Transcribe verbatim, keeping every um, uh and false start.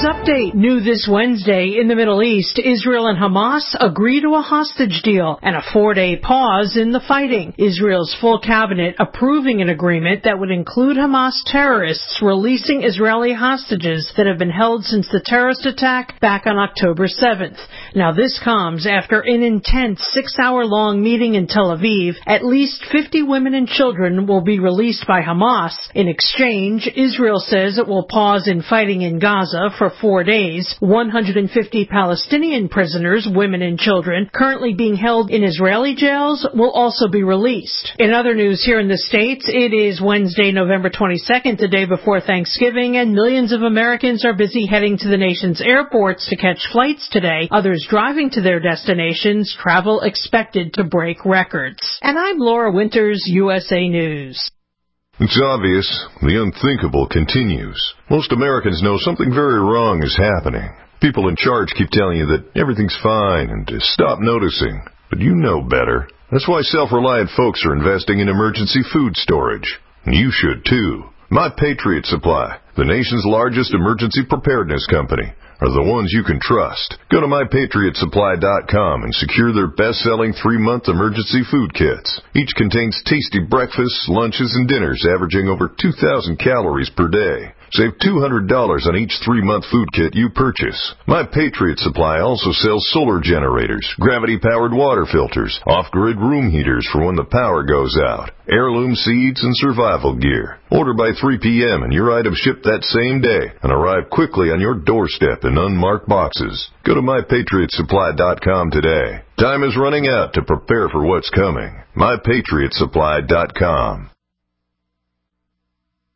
update. New this Wednesday in the Middle East, Israel and Hamas agree to a hostage deal and a four-day pause in the fighting. Israel's full cabinet approving an agreement that would include Hamas terrorists releasing Israeli hostages that have been held since the terrorist attack back on October seventh. Now this comes after an intense six-hour-long meeting in Tel Aviv. At least fifty women and children will be released by Hamas. In exchange, Israel says it will pause in fighting in Gaza for four days. one hundred fifty Palestinian prisoners, women and children, currently being held in Israeli jails will also be released. In other news here in the States, it is Wednesday, November twenty-second, the day before Thanksgiving, and millions of Americans are busy heading to the nation's airports to catch flights today. Others driving to their destinations, travel expected to break records. And I'm Laura Winters, U S A News. It's obvious. The unthinkable continues. Most Americans know something very wrong is happening. People in charge keep telling you that everything's fine and to stop noticing. But you know better. That's why self-reliant folks are investing in emergency food storage. You should too. My Patriot Supply, the nation's largest emergency preparedness company, are the ones you can trust. Go to my patriot supply dot com and secure their best-selling three-month emergency food kits. Each contains tasty breakfasts, lunches, and dinners averaging over two thousand calories per day. Save two hundred dollars on each three-month food kit you purchase. My Patriot Supply also sells solar generators, gravity-powered water filters, off-grid room heaters for when the power goes out, heirloom seeds, and survival gear. Order by three p.m. and your items ship that same day and arrive quickly on your doorstep in unmarked boxes. Go to my patriot supply dot com today. Time is running out to prepare for what's coming. my patriot supply dot com.